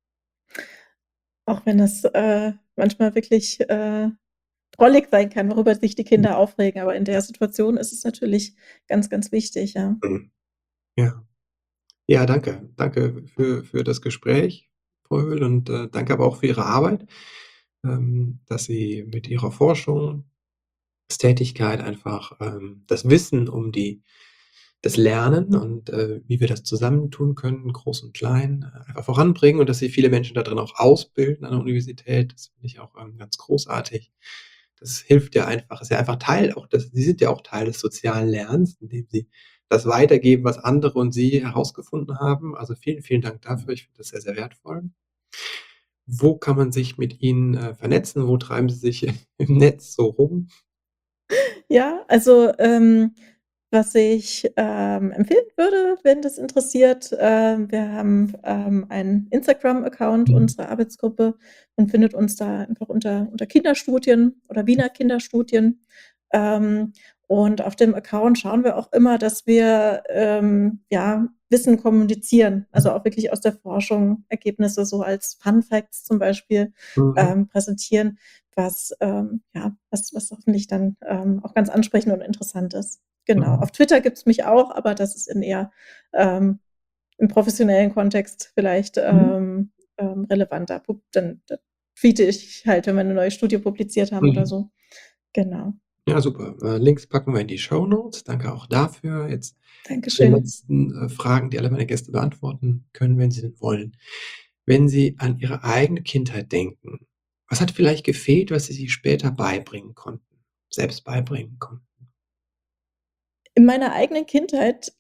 auch wenn das, manchmal wirklich, drollig sein kann, worüber sich die mhm, Kinder aufregen, aber in ja, der Situation ist es natürlich ganz, ganz wichtig, ja. mhm, ja. Ja, danke. Danke für das Gespräch, Frau Höhl, und, danke aber auch für Ihre Arbeit, dass Sie mit Ihrer Forschungstätigkeit einfach, das Wissen um das Lernen und, wie wir das zusammentun können, groß und klein, einfach voranbringen und dass Sie viele Menschen da drin auch ausbilden an der Universität. Das finde ich auch, ganz großartig. Das hilft ja einfach, ist ja einfach Teil auch des Sie sind ja auch Teil des sozialen Lernens, indem Sie das weitergeben, was andere und Sie herausgefunden haben. Also, vielen, vielen Dank dafür. Ich finde das sehr, sehr wertvoll. Wo kann man sich mit Ihnen, vernetzen? Wo treiben Sie sich im Netz so rum? Ja, also, was ich, empfehlen würde, wenn das interessiert, wir haben, einen Instagram-Account, Mhm. unsere Arbeitsgruppe. Man findet uns da einfach unter Kinderstudien oder Wiener Kinderstudien. Ähm, und auf dem Account schauen wir auch immer, dass wir, ja, Wissen kommunizieren, also auch wirklich aus der Forschung Ergebnisse so als Fun Facts zum Beispiel, Mhm. präsentieren, was hoffentlich dann, auch ganz ansprechend und interessant ist. Genau. Mhm. Auf Twitter gibt's mich auch, aber das ist in eher, ähm, im professionellen Kontext vielleicht, Mhm. relevanter. Da tweete ich halt, wenn wir 'ne neue Studie publiziert haben oder Mhm. so. Genau. Ja, super. Links packen wir in die Shownotes. Danke auch dafür. Jetzt zu den Dankeschön. letzten, Fragen, die alle meine Gäste beantworten können, wenn sie denn wollen. Wenn Sie an Ihre eigene Kindheit denken, was hat vielleicht gefehlt, was Sie sich später beibringen konnten, selbst beibringen konnten? In meiner eigenen Kindheit,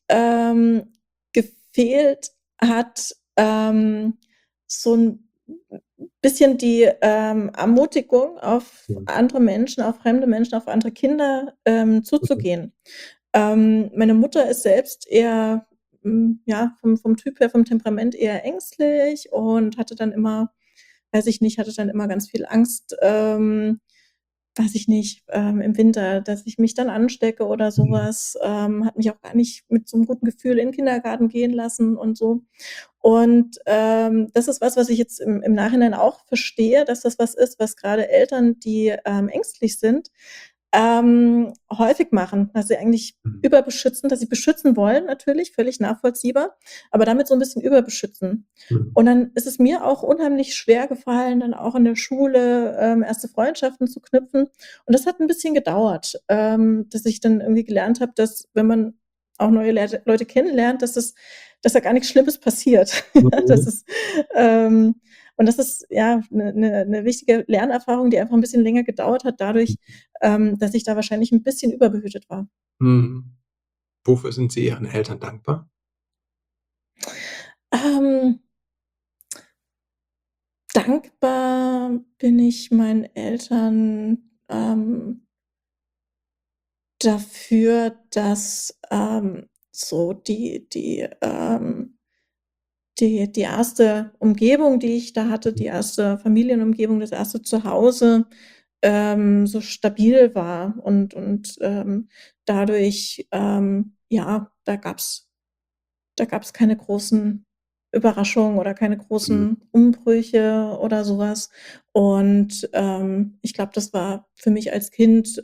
gefehlt hat, so 'n bisschen die, Ermutigung, auf Mhm. andere Menschen, auf fremde Menschen, auf andere Kinder, Mhm. zuzugehen. Meine Mutter ist selbst eher, ja, vom Typ her, vom Temperament eher ängstlich und hatte dann immer weiß ich nicht, hatte dann immer ganz viel Angst, weiß ich nicht, im Winter, dass ich mich dann anstecke oder so Mhm. was, hat mich auch gar nicht mit so 'nem guten Gefühl in 'n Kindergarten gehen lassen und so. Und, das ist was, was ich jetzt im Nachhinein auch verstehe, dass das was ist, was grade Eltern, die, ängstlich sind, häufig machen, dass sie eigentlich Mhm. überbeschützen dass sie beschützen wollen natürlich, völlig nachvollziehbar, aber damit so 'n bisschen überbeschützen. Mhm. Und dann ist es mir auch unheimlich schwer gefallen, dann auch in der Schule, erste Freundschaften zu knüpfen. Und das hat 'n bisschen gedauert, dass ich dann irgendwie gelernt habe, dass, wenn man auch neue Leute kennenlernt, dass da gar nix Schlimmes passiert. Ja, das Mhm. ist, ähm und das ist, ja, 'ne wichtige Lernerfahrung, die einfach 'n bisschen länger gedauert hat dadurch, dass ich da wahrscheinlich 'n bisschen überbehütet war. Mhm. Wofür sind Sie Ihren Eltern dankbar? Ähm, dankbar bin ich meinen Eltern, dafür, dass, so die erste Umgebung, die ich da hatte, die erste Familienumgebung, das erste Zuhause, so stabil war und dadurch, ja, da gab's keine großen Überraschungen oder keine Mhm. großen Umbrüche oder sowas. Und, ich glaube, das war für mich als Kind,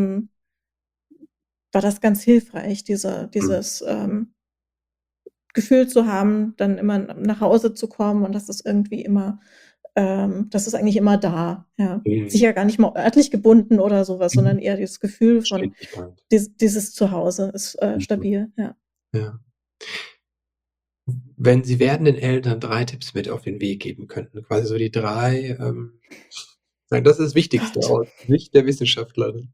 war das ganz hilfreich, Mhm. dieses, Gefühl zu haben, dann immer nach Hause zu kommen und das ist eigentlich immer da, ja. Mhm. Sicher gar nicht mal örtlich gebunden oder sowas, Mhm. sondern eher dieses Gefühl von Beständigkeit. dieses Zuhause ist, Mhm. stabil, ja. Ja. Wenn Sie werdenden Eltern 3 Tipps mit auf den Weg geben könnten, quasi so die 3, sagen: „Das ist das Wichtigste Gott, aus Sicht der Wissenschaftlerin“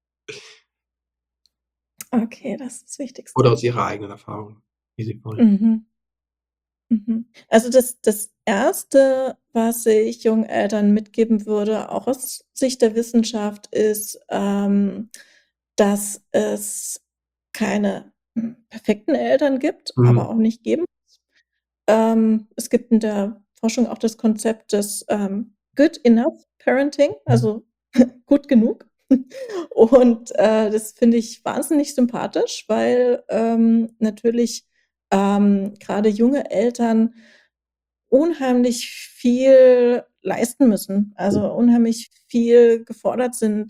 okay, das ist das oder Wichtigste. aus Ihrer eigenen Erfahrung, wie Sie wollen. Mhm, mhm. Also, das Erste, was ich jungen Eltern mitgeben würde, auch aus Sicht der Wissenschaft, ist, dass es keine, perfekten Eltern gibt, Mhm. aber auch nicht geben. Es gibt in der Forschung auch das Konzept des, Good Enough Parenting, Mhm. also gut genug. Und, das finde ich wahnsinnig sympathisch, weil, natürlich, grade junge Eltern unheimlich viel leisten müssen, Mhm. also unheimlich viel gefordert sind,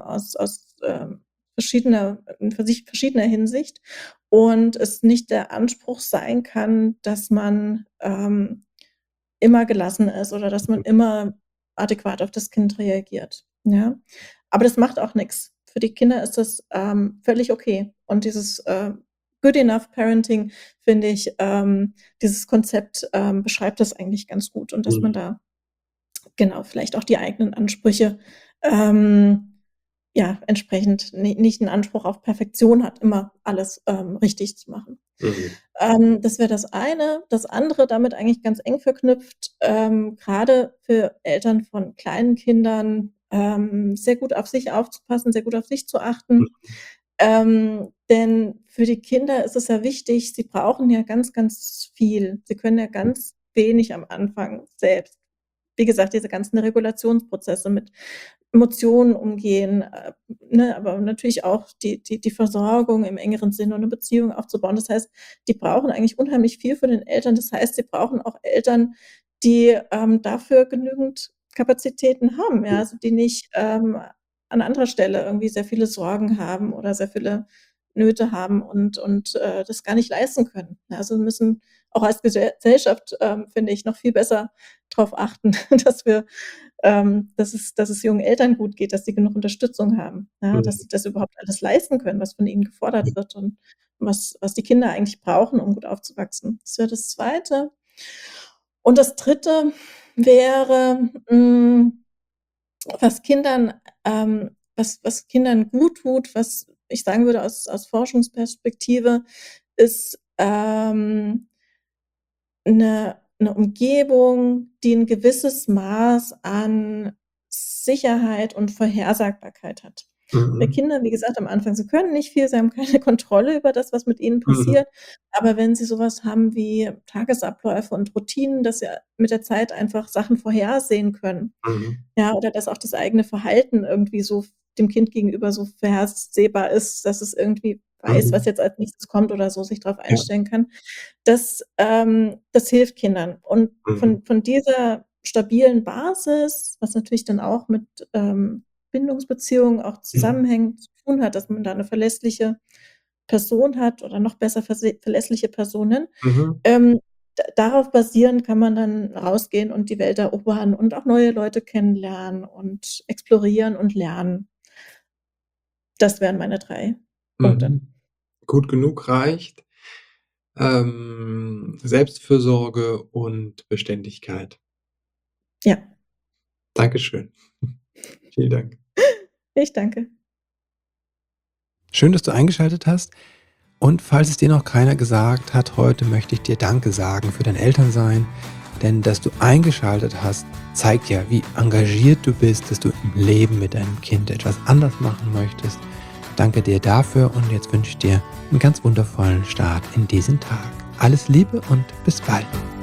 verschiedener Hinsicht und es nicht der Anspruch sein kann, dass man, immer gelassen ist oder dass man immer adäquat auf das Kind reagiert, ja? Aber das macht auch nix. Für die Kinder ist das, völlig okay. Und dieses, Good Enough Parenting finde ich, dieses Konzept, beschreibt das eigentlich ganz gut und dass man Mhm. da genau, vielleicht auch die eigenen Ansprüche, ähm, ja, entsprechend nicht 'n Anspruch auf Perfektion hat, immer alles, richtig zu machen. Mhm. Das wäre das eine. Das andere, damit eigentlich ganz eng verknüpft, grade für Eltern von kleinen Kindern, sehr gut auf sich aufzupassen, sehr gut auf sich zu achten. Mhm. Denn für die Kinder ist es ja wichtig, sie brauchen ja ganz, ganz viel. Sie können ja ganz wenig am Anfang selbst. Wie gesagt, diese ganzen Regulationsprozesse mit Emotionen umgehen, ne, aber natürlich auch die Versorgung im engeren Sinne und 'ne Beziehung aufzubauen. Das heißt, die brauchen eigentlich unheimlich viel von den Eltern. Das heißt, sie brauchen auch Eltern, die, dafür genügend Kapazitäten haben, ja, Mhm. also die nicht, an anderer Stelle irgendwie sehr viele Sorgen haben oder sehr viele Nöte haben und das gar nicht leisten können. Ja, also, wir müssen auch als Gesellschaft, finde ich, noch viel besser drauf achten, dass dass es jungen Eltern gut geht, dass sie genug Unterstützung haben, ja, dass Mhm. sie das überhaupt alles leisten können, was von ihnen gefordert wird und was die Kinder eigentlich brauchen, um gut aufzuwachsen. Das wäre das Zweite. Und das Dritte wäre, was Kindern was Kindern guttut, was ich sagen würde aus Forschungsperspektive, ist, 'ne Umgebung, die 'n gewisses Maß an Sicherheit und Vorhersagbarkeit hat. Weil Mhm. Kinder, wie gesagt, am Anfang, sie können nicht viel, sie haben keine Kontrolle über das, was mit ihnen Mhm. passiert. Aber wenn sie so was haben wie Tagesabläufe und Routinen, dass sie mit der Zeit einfach Sachen vorhersehen können, Mhm. ja, oder dass auch das eigene Verhalten irgendwie so dem Kind gegenüber so vorhersehbar ist, dass es irgendwie weiß, was Mhm. jetzt als Nächstes kommt oder so, sich drauf Ja. einstellen kann. Das hilft Kindern. Und Mhm. von dieser stabilen Basis, was natürlich dann auch mit, Bindungsbeziehungen auch Mhm. zusammenhängt, zu tun hat, dass man da 'ne verlässliche Person hat oder noch besser verlässliche Personen, Mhm. darauf basierend kann man dann rausgehen und die Welt erobern und auch neue Leute kennenlernen und explorieren und lernen. Das wären meine 3 Punkte. Mhm. Gut genug reicht, Selbstfürsorge und Beständigkeit. Ja, Dankeschön. Vielen Dank. ich danke. Schön, dass du eingeschaltet hast. Und falls es dir noch keiner gesagt hat, heute möchte ich dir Danke sagen für dein Elternsein. Denn dass du eingeschaltet hast, zeigt ja, wie engagiert du bist, dass du im Leben mit deinem Kind etwas anders machen möchtest. Danke dir dafür und jetzt wünsche ich dir einen ganz wundervollen Start in diesen Tag. Alles Liebe und bis bald.